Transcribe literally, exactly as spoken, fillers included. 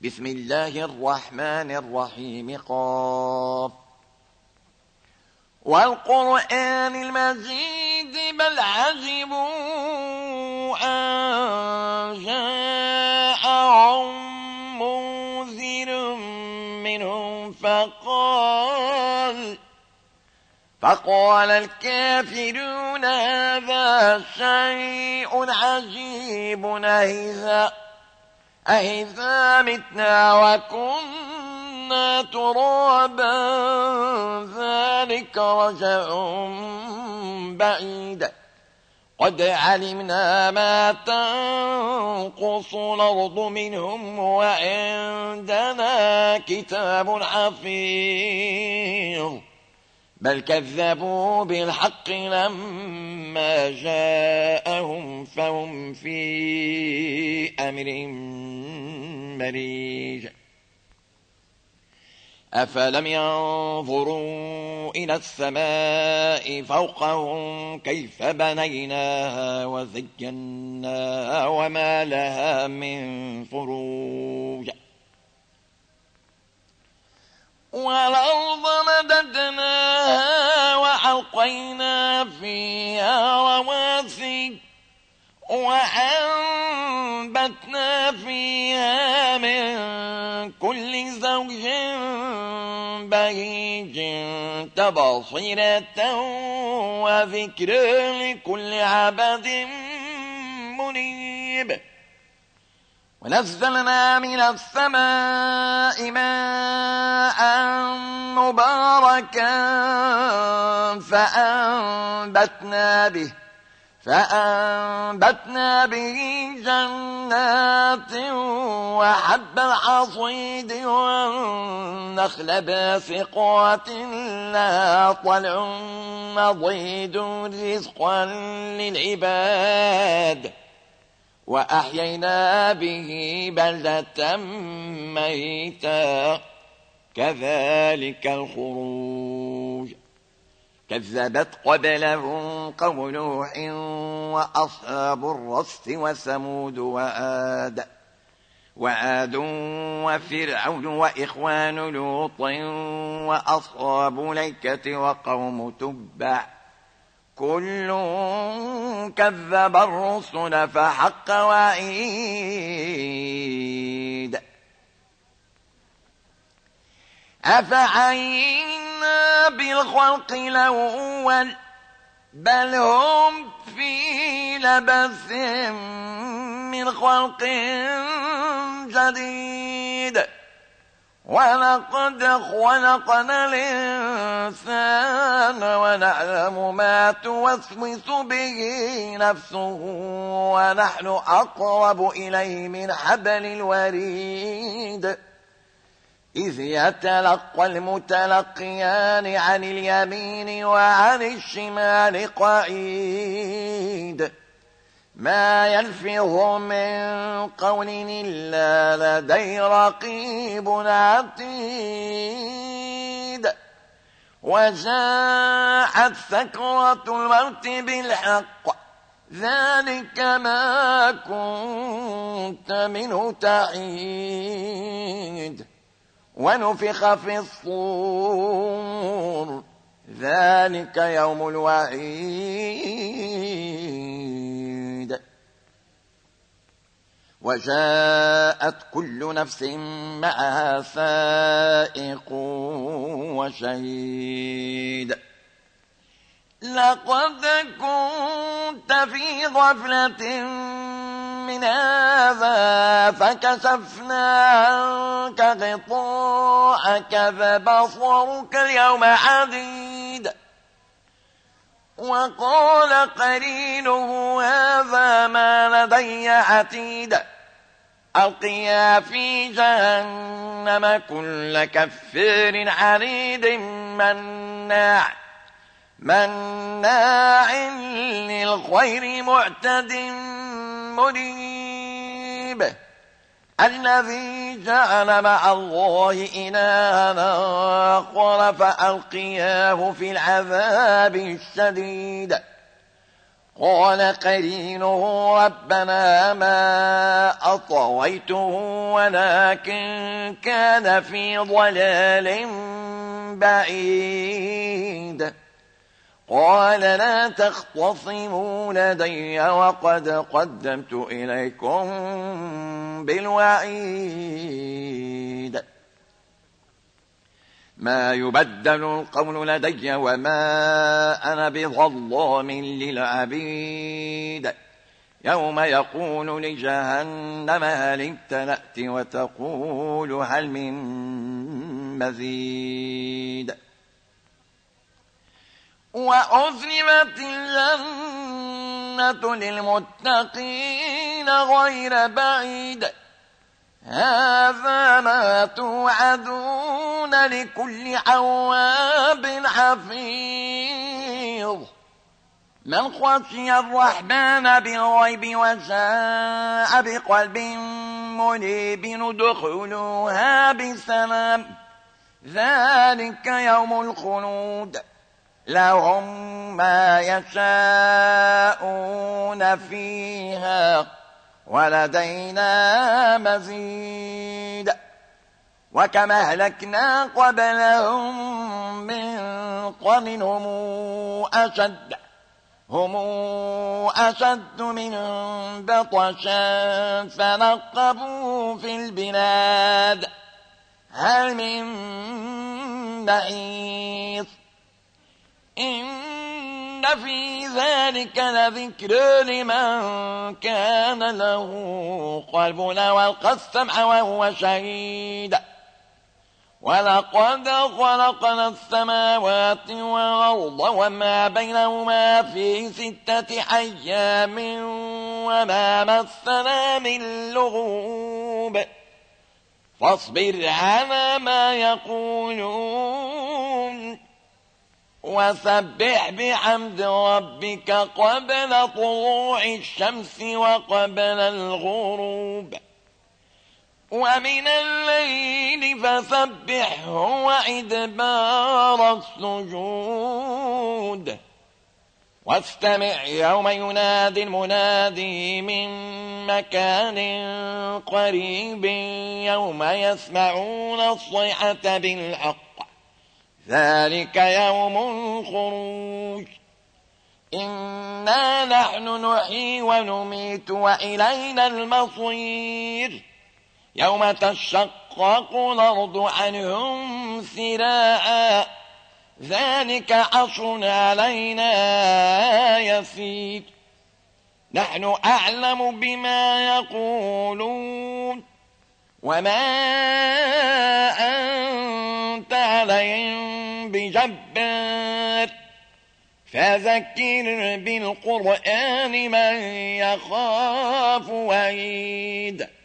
بسم الله الرحمن الرحيم. قاف والقرآن المجيد بل عجبوا أن جاءهم منذر منهم فقال فقال الكافرون هذا شيء عجيب أهذا أإذا متنا وكنا ترابا ذلك رجع بعيد قد علمنا ما تنقص الأرض منهم وعندنا كتاب حفيظ بل كذبوا بالحق لما جاءهم فهم في أمر مريج. أفلم ينظروا إلى السماء فوقهم كيف بنيناها وزيناها وما لها من فروج والأرض مددناها وألقينا فيها رواسي وأنبتنا فيها من كل زوج بهيج تبصرة وذكر لكل عبد منيب. ونزلنا من السماء ماء مباركا فأنبتنا به فأنبتنا به جنات وحب الحصيد والنخل باسقات لها طلع نضيد رزقا للعباد وأحيينا به بلدة ميتا كذلك الخروج. كذبت قبلهم قوم نوح وأصحاب الرس وثمود وآد وعاد وفرعون وإخوان لوط وأصحاب الأيكة وقوم تبع كل كذب الرسل فحق وعيد. أفعينا بالخلق الأول بل هم في لبث من خلق جديد ولقد خلقنا الإنسان ونعلم ما توسوس به نفسه ونحن أقرب إليه من حبل الوريد إذ يتلقى المتلقيان عن اليمين وعن الشمال قعيد ما يلفظ من قول إلا لدي رقيب عتيد. وجاءت سكرة الموت بالحق ذلك ما كنت منه تحيد ونفخ في الصور ذلك يوم الوعيد. وجاءت كل نفس معها سائق وشهيد. لقد كنت في غفلة من هذا فكشفنا عنك غطاءك فبصرك اليوم حديد. وقال قرينه هذا ما لدي عتيد ألقيا في جهنم كل كفار عنيد مناع مناع للخير معتد مريب الذي جعل مع الله إلها آخر فألقياه في العذاب الشديد قال قرينه ربنا ما أطويته ولكن كان في ضلال بعيد. قال لا تختصموا لدي وقد قدمت إليكم بالوعيد. ما يبدل القول لدي وما أنا بظلام للعبيد. يوم يقول لجهنم هل امتلأت وتقول هل من مزيد. وأزلفت الجنة للمتقين غير بعيد. هذا ما توعدون لكل عواب حفيظ. من خشي الرحمن بالغيب وجاء بقلب منيب ادخلوها بسلام. ذلك يوم الخلود لهم ما يشاءون فيها ولدينا مزيد. وكما أهلكنا قبلهم من قرن هم أشد هم أشد منهم بطشا فنقبوا في البلاد هل من محيص. إن في ذلك لذكر لمن كان له قلب والقى السمع وهو شهيد. ولقد خلقنا السماوات والأرض وما بينهما في ستة أيام وما مسنا من لغوب. فاصبر على ما يقولون وسبح بحمد ربك قبل طلوع الشمس وقبل الغروب ومن الليل فسبحه وإدبار السجود. واستمع يوم ينادي المنادي من مكان قريب يوم يسمعون الصيحة بالحق ذلك يوم الخروج. إنا نحن نحيي ونميت وإلينا المصير. يوم تشقق الأرض عنهم سراعا ذلك عصر علينا يسير. نحن أعلم بما يقولون وما أنت عليهم بجبار. فذكر بالقرآن من يخاف وعيد.